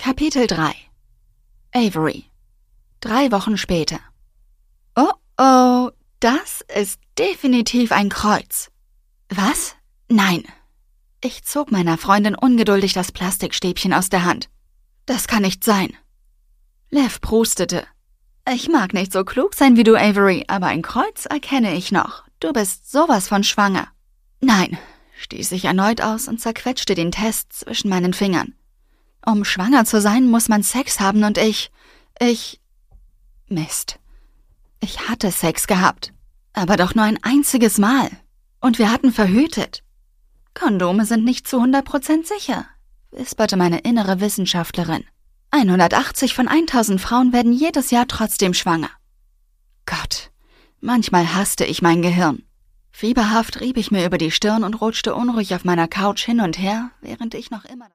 Kapitel 3 Avery 3 Wochen später. Oh, das ist definitiv ein Kreuz. Was? Nein. Ich zog meiner Freundin ungeduldig das Plastikstäbchen aus der Hand. Das kann nicht sein. Lev prustete. Ich mag nicht so klug sein wie du, Avery, aber ein Kreuz erkenne ich noch. Du bist sowas von schwanger. Nein, stieß ich erneut aus und zerquetschte den Test zwischen meinen Fingern. Um schwanger zu sein, muss man Sex haben und Mist. Ich hatte Sex gehabt, aber doch nur ein einziges Mal. Und wir hatten verhütet. Kondome sind nicht zu 100% sicher, wisperte meine innere Wissenschaftlerin. 180 von 1000 Frauen werden jedes Jahr trotzdem schwanger. Gott, manchmal hasste ich mein Gehirn. Fieberhaft rieb ich mir über die Stirn und rutschte unruhig auf meiner Couch hin und her, während ich noch immer